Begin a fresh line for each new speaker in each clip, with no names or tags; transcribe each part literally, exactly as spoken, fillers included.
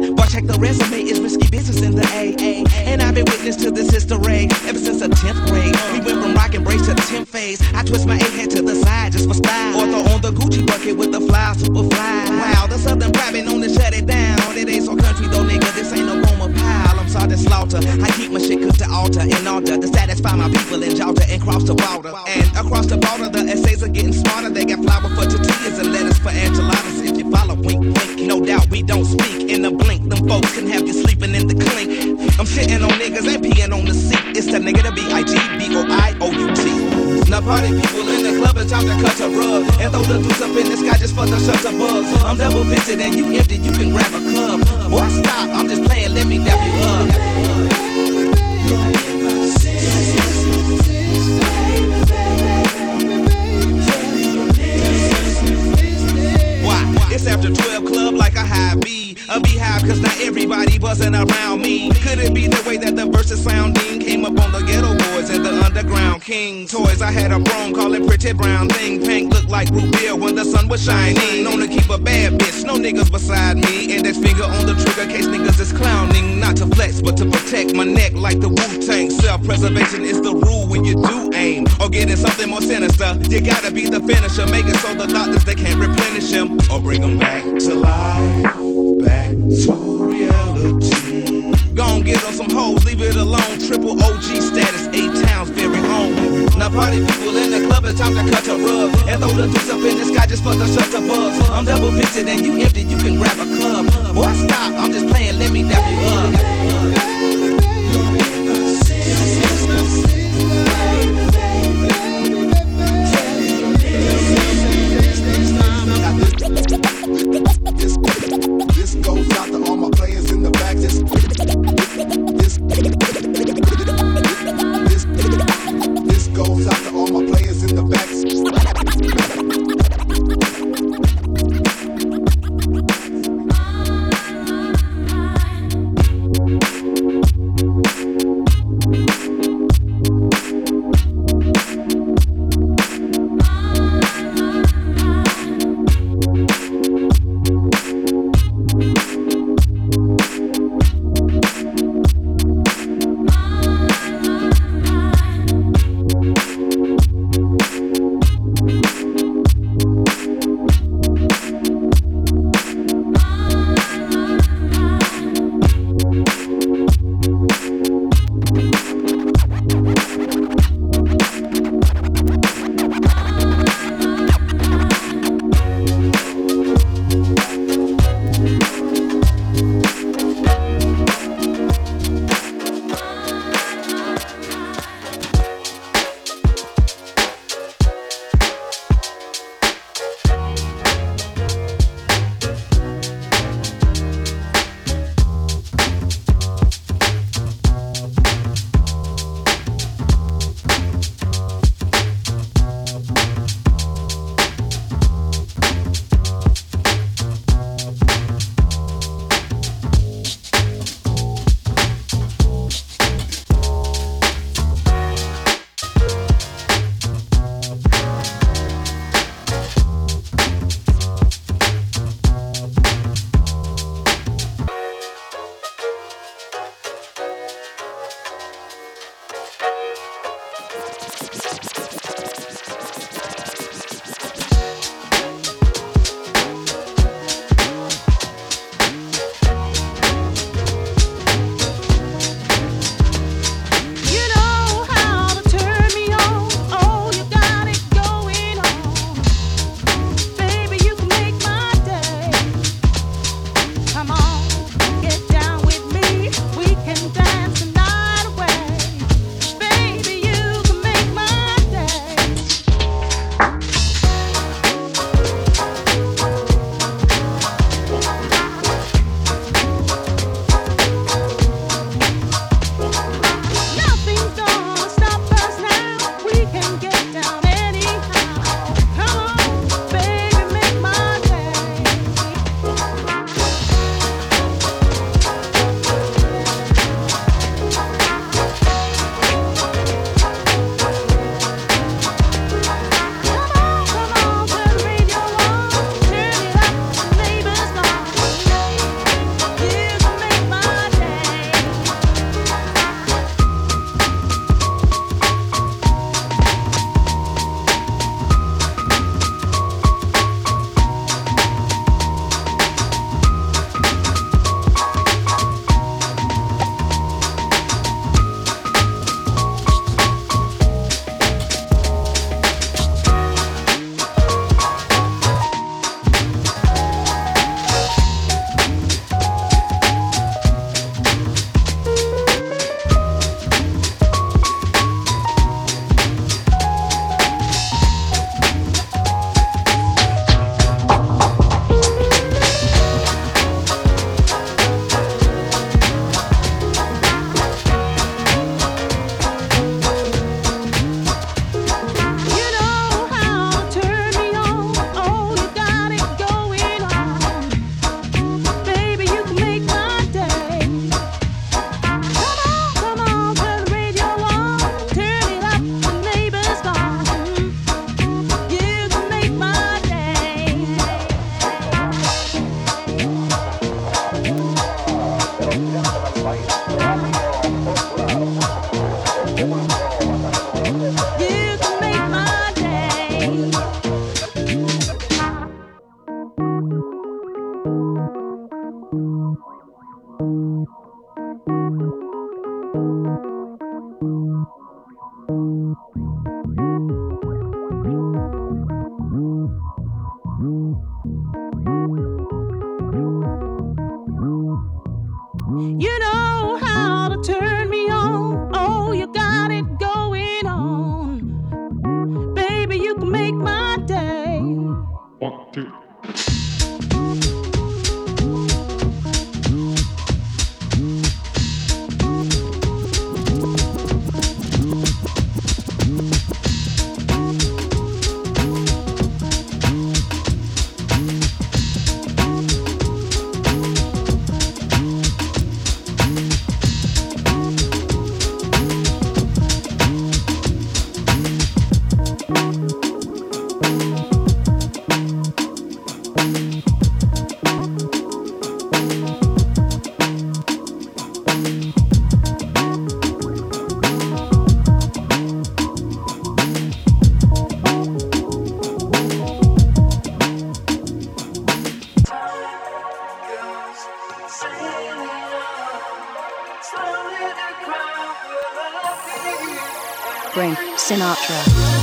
But check the resume, it's risky business in the A A. And I've been witness to this history ever since the tenth grade. We went from rock and brace to the tenth phase. I twist my A head to the side just for style. Or throw on the Gucci bucket with the fly, super fly. Wow, the Southern private known to shut it down. It ain't so country though, nigga, this ain't no Roma pile. I'm sorry to slaughter. I keep my shit cooked to altar in order to satisfy my people in Georgia and cross the border. And across the border, the essays are getting smarter. They got flour for tortillas and lettuce for enchiladas. If you follow, wink, wink. No doubt we don't speak in the blink. Them folks can have you sleeping in the clink. I'm shitting on niggas and peeing on the seat. It's the nigga to B I G B O I O U T. Now party people in the club, it's time to cut a rug and throw the deuce up in the sky just for the shutter bugs. I'm double fisted and you empty, you can grab a club. Boy, stop, I'm just playing, let me dap you up. Why? It's after twelve club like a high B. A beehive cause not everybody buzzing around me. Could it be the way that the verses sounding came up on the ghetto boys and the underground king toys? I had a broom calling pretty brown thing. Pink looked like root beer when the sun was shining. Known to keep a bad bitch, no niggas beside me. Index finger on the trigger case niggas is clowning. Not to flex but to protect my neck like the Wu-Tang. Self-preservation is the rule when you do aim. Or getting something more sinister, you gotta be the finisher. Make it so the doctors they can't replenish him. Or bring them back to life. Back to reality. Gon' get on some hoes, leave it alone. Triple O G status, eight towns very own. Now party people in the club, it's time to cut a rug and throw the deuce up in the sky just for the shutter bugs. I'm double fisted and you empty, you can grab a club. Boy, stop, I'm just playing, let me dap you up.
This goes out to all my players in the back. This, this, this, this goes out to all my players in the back.
You know how to turn me on. Oh, you got it going on. Baby, you can make my day.
One, two.
Frank Sinatra.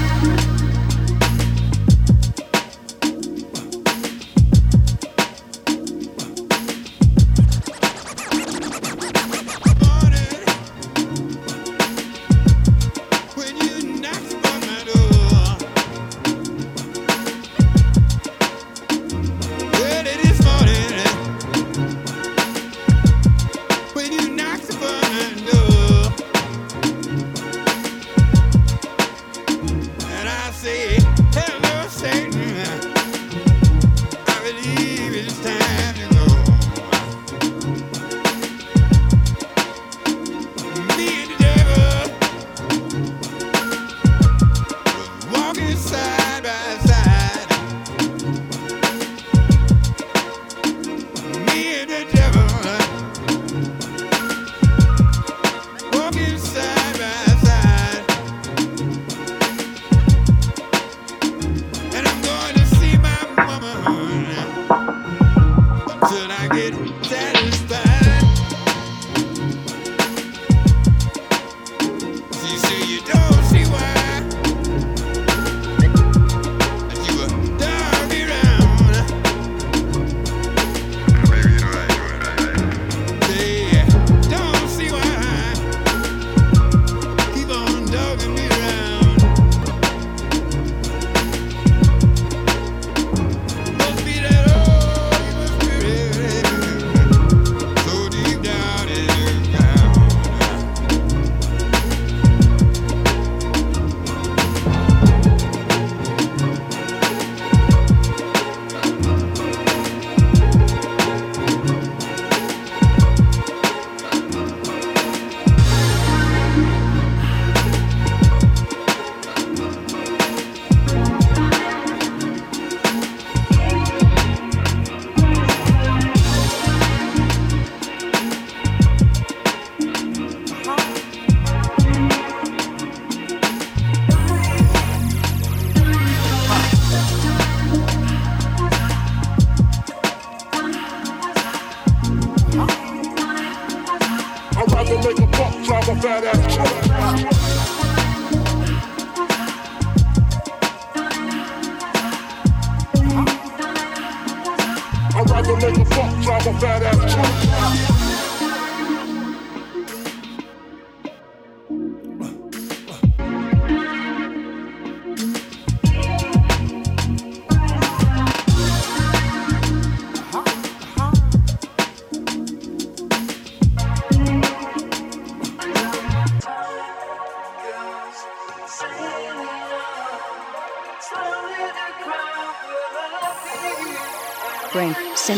Frank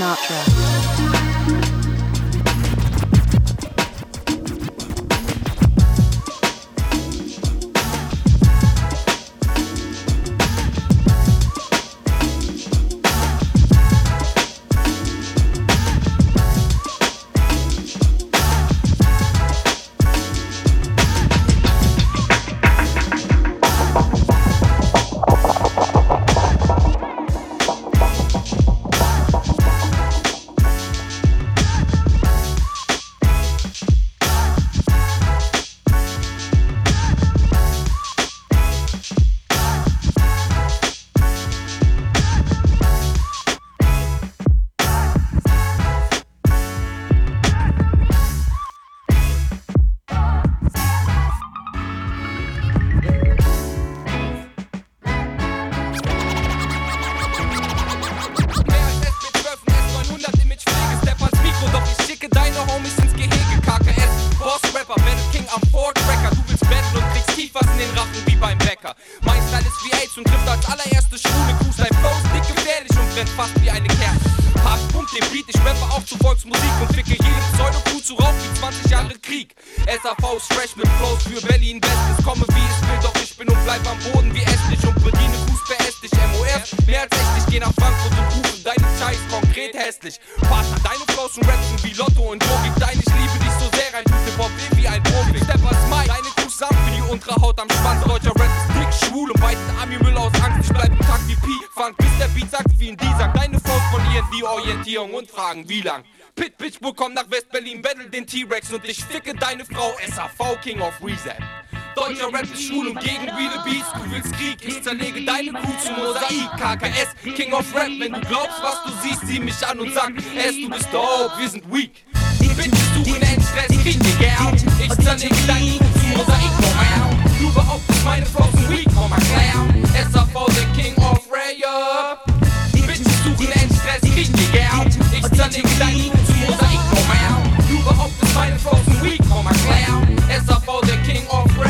Sinatra.
allererste schwule Kuh. Dein Flow ist dick gefährlich und brennt fast wie eine Kerze. Hart pumpt den Beat, ich rappe auch zu Volksmusik und ficke jede Pseudo-Kuh zu Rauch wie zwanzig Jahre Krieg. S A V ist fresh mit Flows für Berlin Bestes. Komme wie es will, doch ich bin und bleib am Boden wie Esstich und bediene Kuhs beästig. M O F, mehr als echt, ich geh nach Frankfurt und rufe deine Scheiß konkret hässlich. Partner, deine Flows und Raps sind wie Lotto und Logik. Dein, ich liebe dich so sehr, ein Tute Pop wie ein Profi. Steppers Mike, deine Kuhs samt für die untere Haut am Schwanz. Deutscher Rap ist dick, schwul und beißt Ami-Müll aus Angst. Ich bleib im Takt wie Pi, fang bis der Beat sagt wie ein D. Sag deine Flows von I N D Orientierung und fragen wie lang. Pit Pittsburgh kommt nach West-Berlin, battle den T-Rex und ich ficke deine Frau. S A V King of Reset. Deutscher Rap ist schwul und gegen reale Beats. Du willst Krieg, ich zerlege deine Kuh zu Mosaik. K K S, King of Rap. Wenn du glaubst, was du siehst, sieh mich an und sag, S, du bist dope, wir sind weak. Bitches suchen Endstress, krieg die Geld. Ich zerlege deine Kuh zu Mosaik, komm out. Du behauptest, meine Flows sind weak, komm mal clown. S A V, der King of Rap. Bitches suchen Endstress, krieg die Geld. Ich zerlege deine Kuh zu Mosaik, komm out. Du behauptest, meine Flows sind weak, komm mal clown. S A V, der King of Rap.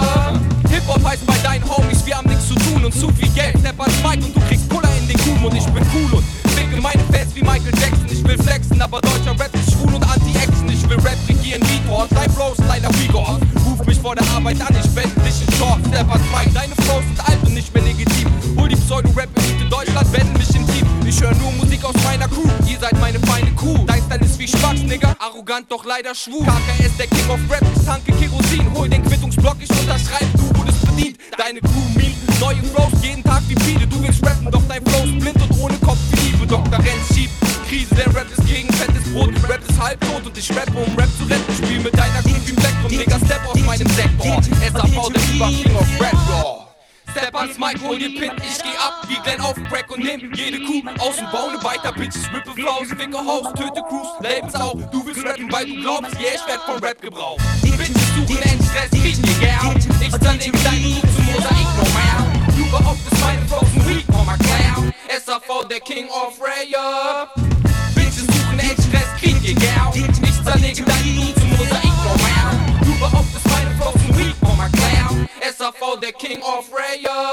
Hip-Hop heißt bei deinen Homies, wir haben nichts zu tun und zu viel Geld. Step als Mike und du kriegst Puller in den Kuhm und ich bin cool und ficke meine Fans wie Michael Jackson. Ich will flexen, aber deutscher Rap ist schwul und Anti-Action. Ich will Rap regieren wie Thor, dein Flow ist leider wie Gott. Ruf mich vor der Arbeit an, ich wende dich in Short. Step als Mike, deine Flows sind alt und nicht mehr legitim. Hol die Pseudo-Rap-Elite Deutschland, wende mich im Team. Ich höre nur Musik aus meiner Crew, ihr seid meine feine Kuh. Dein Style ist wie Spatz, Nigga, arrogant, doch leider schwul. K K S, der King of Rap, ich tanke Kerosin. Hol den Quittungsblock, ich unterschreibe, du wurdest bedient. Deine Crew mean, neue Flows, jeden Tag wie Pide. Du willst rappen, doch dein Flow ist blind und ohne Kopf wie Liebe. Doktor Renz schiebt Krise, der Rap ist gegen fettes Brot. Rap ist halbtot und ich rappe, um Rap zu retten. Spiel mit deiner Crew wie im Spektrum, Nigga, step aus meinem Sektor. S A V, der Über King of Rap, raw. Step ans Mic, hol dir Pin, ich geh ab wie Glenn auf Crack und nimm jede Kuh aus dem Baune weiter, Bitches, rippe Flows, ficke House, töte Crews, Lebenslauf. Du willst rappen, weil du glaubst, yeah, ich werd von Rap gebraucht. Bitches suchen Endstress, krieg dir Geld. Ich zerlege deine Kuh zu Mosaik, no mehr. Du behauptest, meine Flows sind weak, komm mal clown. S A V, der King of Rap. Bitches suchen Endstress, krieg dir Geld. Ich zerlege deine Kuh zu Mosaik, no mehr. Du behauptest, meine Flows sind weak, komm mal clown. S A V, der King of Rap.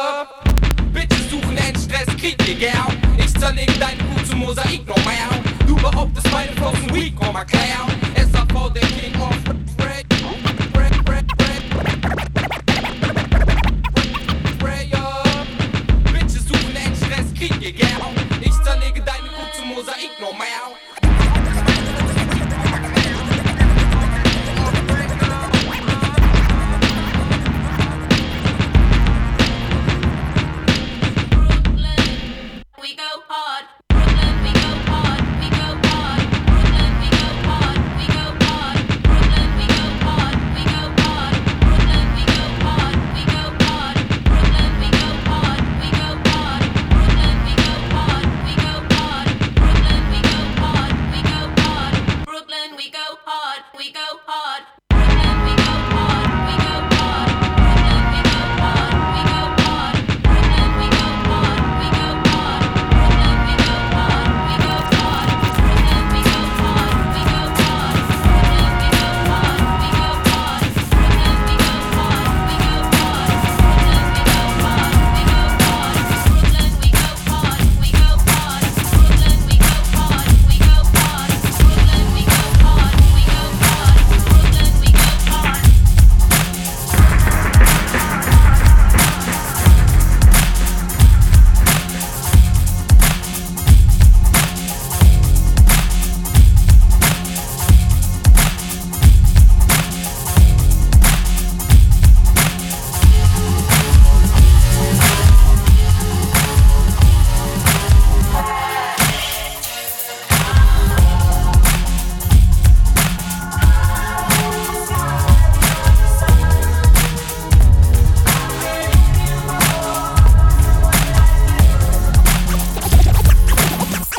Bitches suchen Endstress, krieg dir Geld. Ich zerlege deine Kuh zu Mosaik, no mehr. Du behauptest, meine Flows sind weak, komm mal clown. S A V, der King of Rap. Bitches suchen Endstress, krieg dir Geld. Ich zerlege deine Kuh zu Mosaik, no mehr.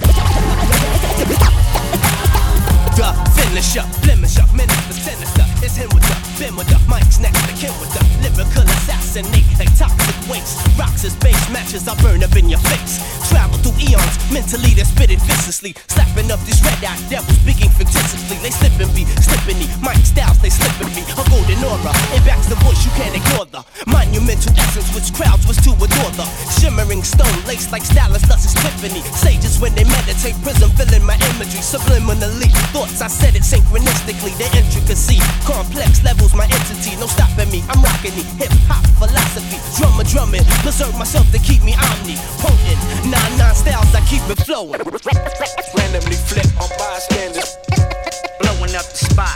Finisher, blemisher, minister, sinister. It's
It's him with the, Ben with the, Mike's next to Kim with the lyrical assassinate like toxic waste. Rocks as base matches, I burn up in your face. Travel through eons, mentally they spit it viciously. Slapping up these red-eyed devils, speaking fictitiously. They slipping me, slipping me. Mike Styles, they slipping me. A golden aura, it backs the voice, you can't ignore the monumental essence which crowds was to adore the shimmering stone laced like stylus, thus is Tiffany. Sages when they meditate, prism filling my imagery subliminally. Thoughts I said it synchronistically. The intricacy, complex levels, my entity. No stopping me, I'm rocking the hip hop philosophy. Drummer drumming, preserve myself to keep me omnipotent. Nine nine styles, I keep it flowing.
Randomly flip on bystanders, blowing up the spot.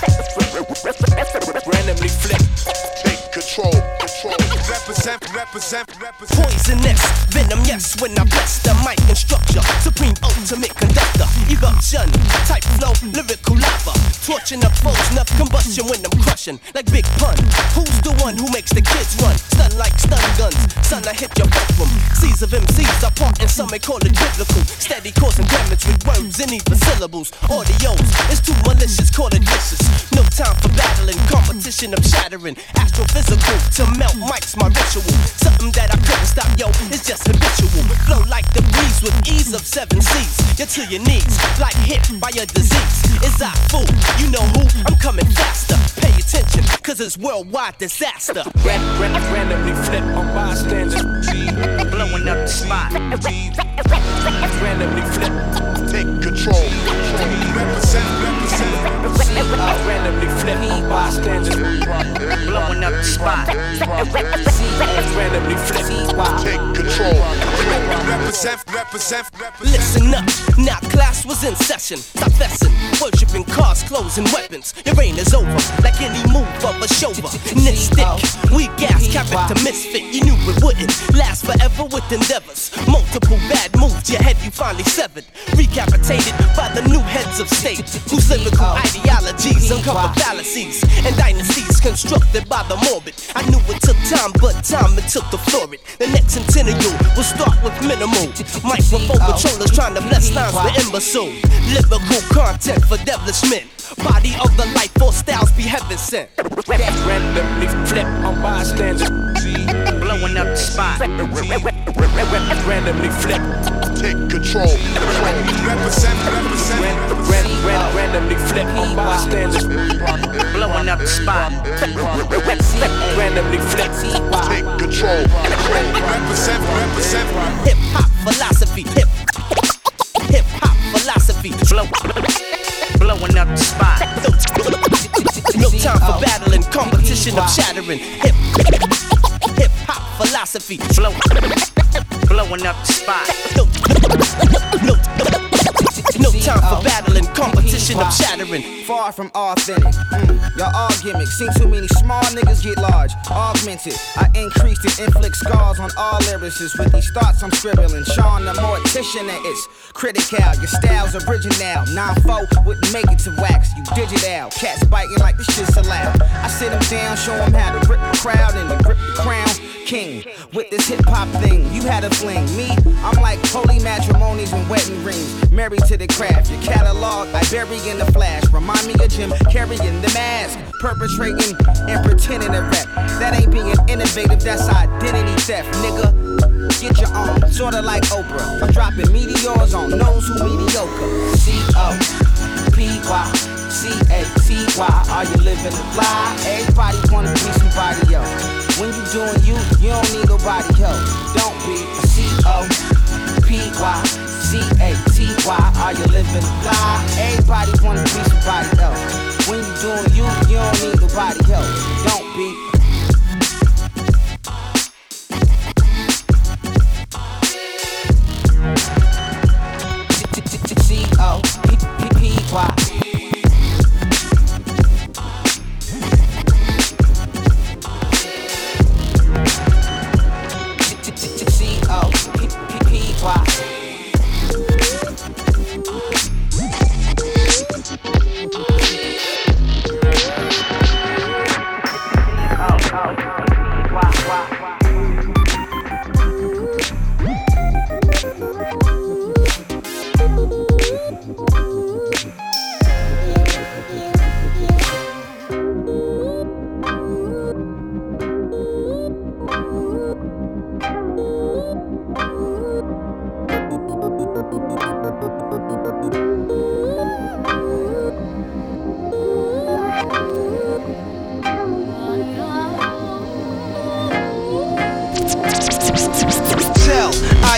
Randomly flip,
Take control, control. Represent, represent, represent.
Poisonous venom, yes, when I bless the mic and structure. Supreme ultimate conductor, eruption, type flow, lyrical lava. Torching up foes, enough combustion when I'm crushing. Like Big Pun, who's the one who makes the kids run? Stun like stun guns, son, I hit your fulcrum. Seas of M Cs are part and some may call it biblical. Steady causing damage with words and even syllables. Audios, it's too malicious, call it vicious. No time for battling, competition of shattering. Astrophysical, to melt mics, my ritual. Something that I couldn't stop, yo, it's just habitual. Flow like the breeze with ease of seven seas. You're to your knees, like hit by a disease. Is I fool? You know who? I'm coming faster. Pay attention, cause it's worldwide disaster.
Ran, ran, randomly flip on bystanders, blowing up the spot. Randomly flip,
Take control, control. Represent, represent.
uh, randomly flip on bystanders, blowing up the spot. Randomly flip,
Take control, control. Represent, represent, represent.
Listen up, now class was in session. Stop fessing, worshipping cars, clothes, and weapons. Your reign is over, like any move of a chauvinistic. Weak ass character misfit, you knew it wouldn't last forever with endeavors. Multiple bad moves, your head you finally severed. Recapitated by the new heads of state, whose lyrical ideologies uncover fallacies and dynasties constructed by the morbid. I knew it took time, but time it took to floor it. The next centennial will start with minimal microphone controllers trying to bless lines with imbecile. Lyrical content for devilish men. Body of the life force styles be heaven sent.
randomly flip on bystanders, blowing up the spot. Randomly flip,
Take control, control. Represent, represent.
ran, ran, ran, randomly flip on bystanders, blowing up the spot. Randomly flip,
Take control, control. Represent, represent.
Hip hop philosophy, hip hip hop philosophy.
blow, blowing up the spot.
No time for battling, competition of shattering. Hip hip hop philosophy.
Blow, blowing up the spot.
No, no, no time for battling, competition of shattering.
Far from authentic, mm, y'all all gimmicks. Seen too many small niggas get large, augmented. I increased and inflict scars on all lyricists with these thoughts I'm scribbling. Sean the mortician and it's critical. Your style's original. nine four wouldn't make it to wax. You digital. Cats biting like this shit's allowed. I sit them down, show them how to rip the crowd and to grip the crown. King with this hip hop thing, you had a fling. Me, I'm like holy matrimonies and wedding rings. Married to the craft. Your catalog, I bury in the flash. Remind me of Jim carrying the mask, perpetrating and pretending to rap. That ain't being innovative, that's identity theft, nigga. Get your own, sorta like Oprah. I'm dropping meteors on those who mediocre. C O P Y C A T Y. Are you living a lie? Everybody wanna be somebody else. When you doing you, you don't need nobody else. Don't be a C O P Y C A T Y. Are you living a lie? Everybody wanna be somebody else. When you doing you, you don't need nobody else. Don't be. C O P Y.